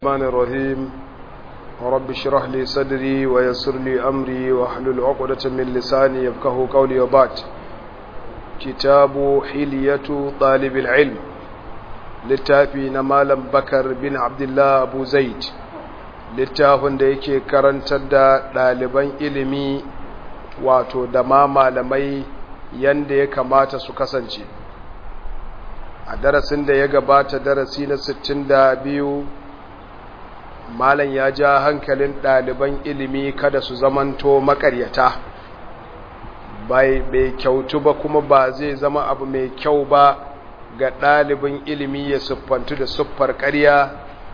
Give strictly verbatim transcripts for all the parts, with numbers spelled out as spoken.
الرحمن الرحيم رب اشرح لي صدري ويسر لي أمري واحلل عقدة من لساني يفقهوا قولي وبعد كتاب حلية طالب العلم littafi na Malam Bakar bin Abdullah Abu Zaid littafin da yake karantar da ɗaliban ilimi wato da ma malamai yanda ya kamata su kasance a darasin da ya gabata darasi na sittin da biyu malam ya ja hankalin ɗaliban ilimi kada su zamanto makaryata bai bai kyautu ba kuma ba zai zama abu mai kyau ba ga ɗalibin ilimi ya siffantu da siffar ƙarya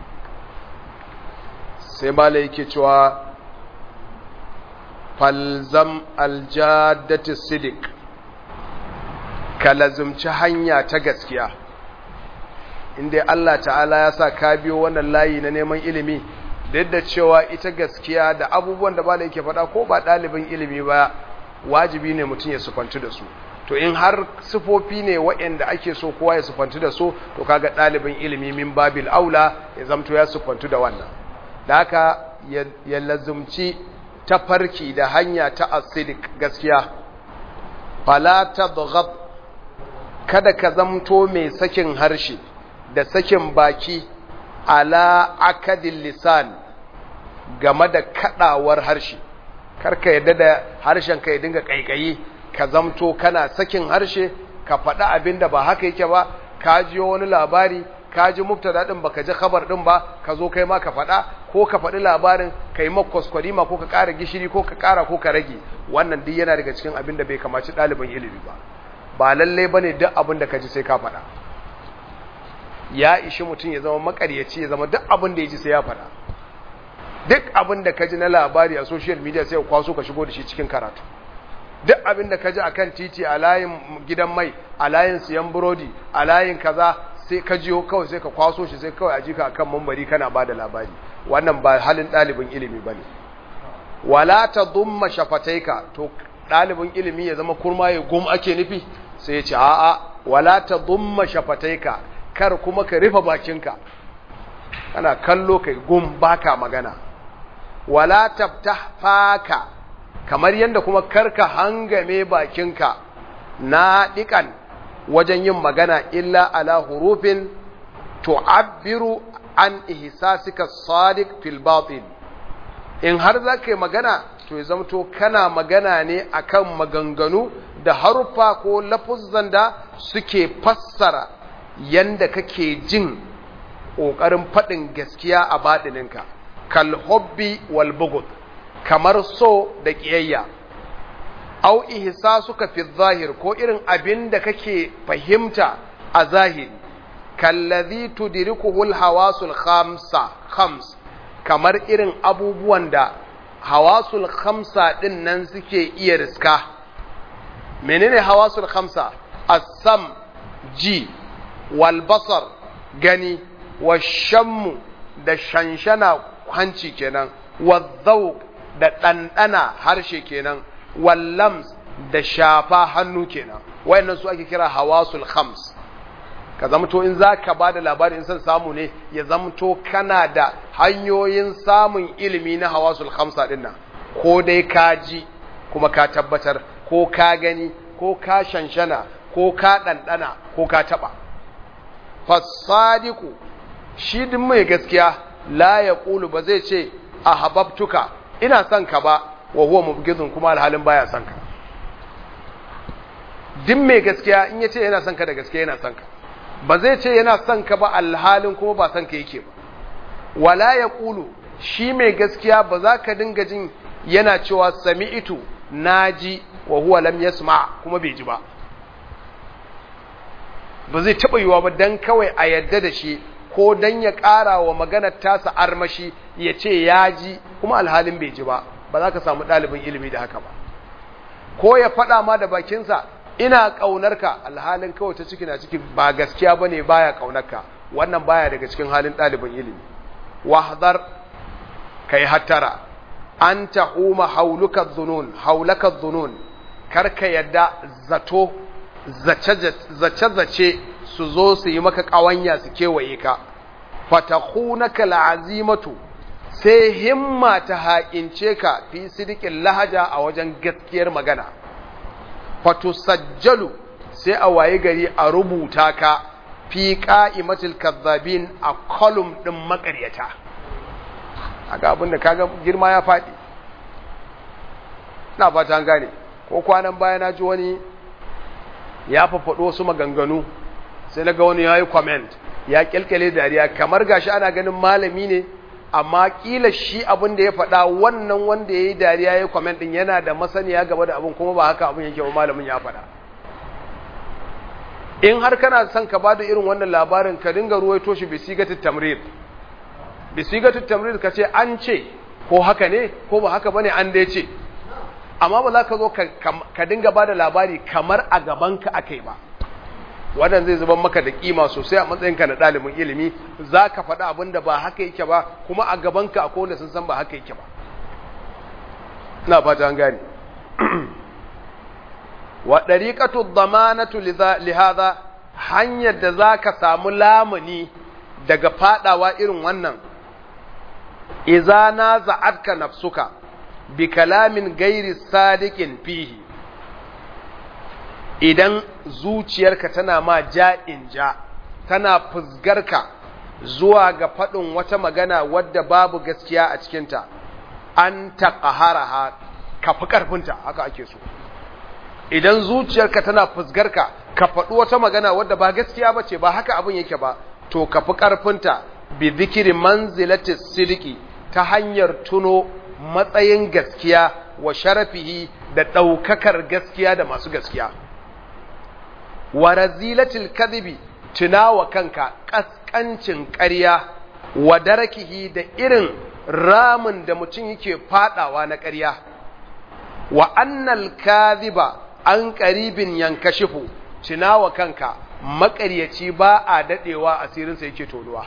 sai malam yake cewa falzam aljaddati sidik ka lazumci hanya ta gaskiya inda Allah ta'ala ya sa ka biyo wannan layi na neman ilimi duk da cewa ita gaskiya da abubuwan da malam yake faɗa ko ba ɗalibin ilimi ba wajibi ne mutum ya sufantu da su to in har sifofi ne waɗanda ake so kowa ya sufantu da su to kaga ɗalibin ilimi min babil aula ya zamto ya sufantu da wannan da haka ya lazumci tafarki da hanya ta asidik gaskiya fala tadghab kada ka zamto mai sakin harshe da sakin baki ala akadil lisan game da kadawar harshe karka yadda da harshen ka ya dinga kaikayi ka zamto kana sakin harshe ka faɗi abinda ba haka yake ba ka ji wani labari ka ji mubtada din baka ji khabar din ba ka zo kai ma ka faɗa ko ka faɗi labarin kai ma kwaskwari ma ko ka ƙara gishiri ko ka ƙara ko ka rage wannan duk yana daga cikin abinda bai kamaci ɗalibin ilimi ba ba lalle bane duk abinda ka ji sai ka faɗa ya ishi mutum ya zama makaryaci ya zama duk abin da ya ji sai ya faɗa duk abin da ka ji na labari a social media sai ka kwaso ka shigo da shi cikin karatu duk abin da ka ji akan titi a layin gidan mai a layin siyan burodi a layin kaza sai ka jiyo kawai sai ka kwaso shi sai kawai a jika akan mambari kana bada labari wannan ba halin ɗalibin ilimi bane wala tadumma shafataika to ɗalibin ilimi ya zama kurma ya gum ake nufi sai ya ce a'a wala tadumma shafataika kar kuma ka rufe bakinka kana kallo kai gum baka magana wala taftah faka kamar yanda kuma karka hangame bakinka na dikan wajen yin magana illa ala hurufin tu'abbiru an ihsasika sadiq fil batin in har zaka yi magana to ya zamto kana magana ne akan maganganu da harufa ko lafuzzan da suke fassara yanda kake jin ƙoƙarin faɗin gaskiya a baɗininka kal hobbi wal bughd kamar so da ƙiyayya au ihsasuka fi zahir ko irin abin da kake fahimta a zahiri kallazi tudrikuhu al hawasul khamsa khams kamar irin abubuwan da hawasul khamsa din nan suke iya riska menene hawasul khamsa as-sam ji walbasar gani washammu da shanshana hanci kenan wadhawq da ɗanɗana harshe kenan wallams da shafa hannu kenan wayannan su ake kira hawasul khams ka zamto in zaka bada labari in san samu ne ya zamto kana da hanyoyin samun ilimi na hawasul khamsa din nan ko dai ka ji kuma ka tabbatar ko ka gani ko ka shanshana ko ka ɗanɗana ko ka taɓa fasadiku shi din mai gaskiya la ya ƙulu ba zai ce a hababtuka ina son ka ba wa huwa mubghidun kuma alhalin baya son ka din mai gaskiya in ya ce yana son ka da gaskiya yana son ka ba zai ce yana son ka ba alhalin kuma ba son ka yake ba wala ya ƙulu shi mai gaskiya ba za ka dinga jin yana cewa sami'tu naji wa huwa lam yasma kuma bai ji ba ba zai taɓa yiwa ba don kawai a yadda da shi ko don ya ƙara wa maganar tasa armashi ya ce ya ji kuma alhalin bai ji ba ba za ka samu ɗalibin ilimi da haka ba ko ya faɗa ma da bakinsa ina ƙaunarka alhalin kawai ta ciki na ciki ba gaskiya ba ne baya ƙaunarka wannan baya daga cikin halin ɗalibin ilimi wahdar kai hattara an tahuma hauluka dhunun haulaka dhunun karka yadda zato zace-zace su zo su yi maka ƙawanya su kewaye ka fatakhunaka al'azimatu sai himma ta haƙince ka fi sidiqil lahaja a wajen gaskiyar magana fatusajjalu sai a waye gari a rubuta ka fi qa'imatil kazzabin a column din makaryata aga abinda kaga girma ya fadi ina fata an gane ko kwanan baya na ji wani ya faffado wasu maganganu sai naga wani yayi comment ya kelkele dariya kamar gashi ana ganin malami ne amma kila shi abin da ya faɗa wannan wanda yayi dariya yayi comment din yana da masaniya gaba da abin kuma ba haka abin yake ba malamin ya faɗa in har kana son ka bada irin wannan labarin ka dinga ruwaito shi bi sigatut tamrid bi sigatut tamrid kace an ce ko haka ne ko ba haka bane an dai ce amma ba za ka zo ka dinga bada labari kamar a gaban ka akai ba wannan zai zuban maka da kima sosai a matsayinka na ɗalibin ilimi za ka faɗi abin da ba haka yake ba kuma a gabanka akwai wanda sun san ba haka yake ba ina fata an gane wa ɗariƙatu damanatu lihaza hanyar da za ka samu lamuni daga faɗawa irin wannan iza na za'adka nafsuka bi kalamin gairi sadiqin fihi idan zuciyarka tana ma ja'in ja tana fusgarka zuwa ga faɗin wata magana wadda babu gaskiya a cikinta an taqaharaha ka fi ƙarfinta haka ake so idan zuciyarka tana fusgarka ka faɗi wata magana wadda ba gaskiya bace ba haka abin yake ba to ka fi ƙarfinta bi dhikri manzilati sidiki ta hanyar tuno matsayin gaskiya wa sharafihi da ɗaukakar gaskiya da masu gaskiya wa razilatil kadhibi tunawa kanka kaskancin ƙarya wa darakihi da irin ramin da mutum yake fadawa na ƙarya wa annal kadhiba an qaribin yankashifu tunawa kanka maƙaryaci ba a dadewa asirinsa yake tonuwa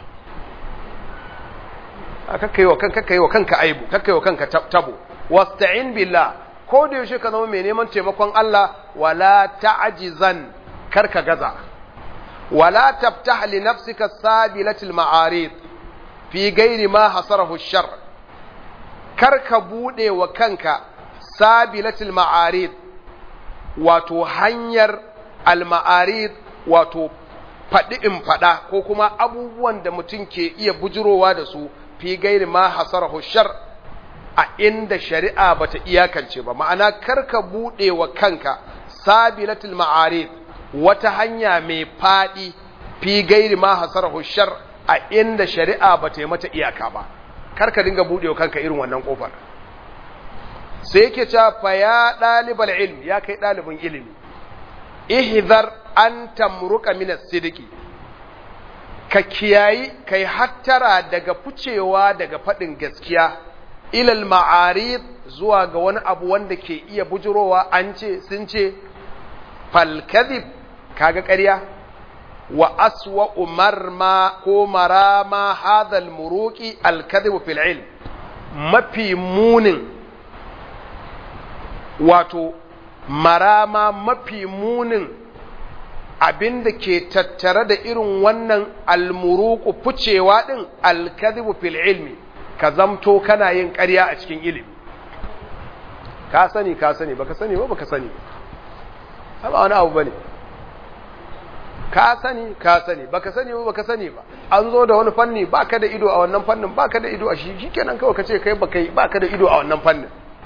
kakkai wa kanka kakkai wa kanka aibu kakkai wa kanka tabo wasta'in billah ko da yaushe ka zama mai neman taimakon Allah wala ta'jizan karka gaza wala taftah li nafsika sabilatil ma'arid fi ghairi ma hasarahu ash-shar karka bude wa kanka sabilatil ma'arid wato hanyar al-ma'arid wato fadi in fada ko kuma abubuwan da mutum ke iya bujurowa da su fi ghairi ma hasarahu ash-shar a inda shari'a bata iyakance ba ma'ana karka bude wa kanka sabilatil ma'arid wata hanya mai faɗi fi gairi ma hasarahu shar a inda shari'a ba ta yi mata iyaka ba karka dinga buɗewa kanka irin wannan ƙofar sai yake cewa fa ya ɗalibal ilmi ya kai ɗalibin ilimi ihzar an tamruka min as-sidqi ka kiyayi kai hattara daga ficewa daga faɗin gaskiya ilal ma'arid zuwa ga wani abu wanda ke iya bujurowa an ce sun ce fal kadhib kaga ƙarya wa aswa umarma ko marama hadal muruki alkadhibu fil ilm mafi munin wato marama mafi munin abinda ke tattare da irin wannan almuruku ficewa din alkadhibu fil ilmi ka zamto kana yin ƙarya a cikin ilimi ka sani ka sani baka sani ba baka sani ba wani abu bane ka sani ka sani baka sani ba baka sani ba an zo da wani fanni baka da ido a wannan fannin baka da ido a shi shikenan kawai kace kai baka baka da ido a wannan fannin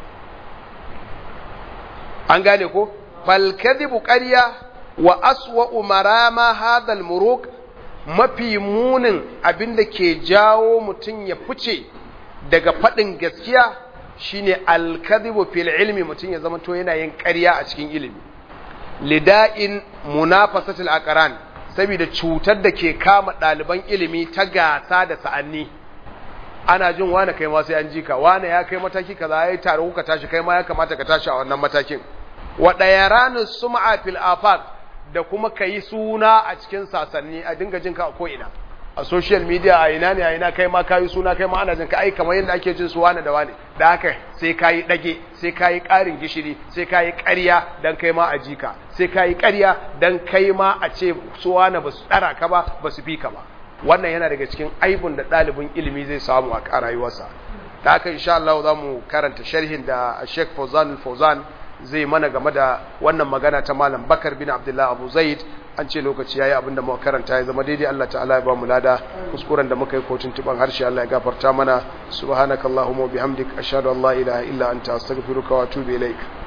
an gane ko fal kadhibu qarya wa aswa marama hadha al muruk mafi munin abinda ke jawo mutun ya fice daga fadin gaskiya shine al kadhibu fil ilmi mutun ya zama to yana yin ƙarya a cikin ilimi lida'in munafasatul aqran saboda cutar da ke kama ɗaliban ilimi ta gasa da sa'anni ana jin wani kai ma sai an jika wani ya kai mataki kaza yayi tare kuka tashi kai ma ya kamata ka tashi a wannan matakin wa dayaranu sum'a fil afaq da kuma kai suna a cikin sasanni a dinga jin ka ko ina a social media a ina ne a ina kai ma kai suna kai ma ana jin ka ai kamar yadda ake jin su wani da wani da haka sai kai dage sai kai karin gishiri sai kai ƙarya dan kai ma a jika sai kai ƙarya dan kai ma a ce su wani ba su tsara ka ba ba su fi ka ba wannan yana daga cikin aibun da ɗalibin ilimi zai samu a rayuwarsa. Da haka insha Allah za mu karanta sharhin da Sheikh Fawzan Fawzan zai mana game da wannan magana ta Malam Bakar bin Abdullah Abu Zaid. An ce lokaci yayi abinda muka karanta ya zama daidai, Allah ta'ala ya ba mu lada, kuskuren da muka yi ko tuntuban harshe Allah ya gafarta mana. Subhanakallahumma wa bihamdik ashhadu an la ilaha illa anta astaghfiruka wa atubu ilaik.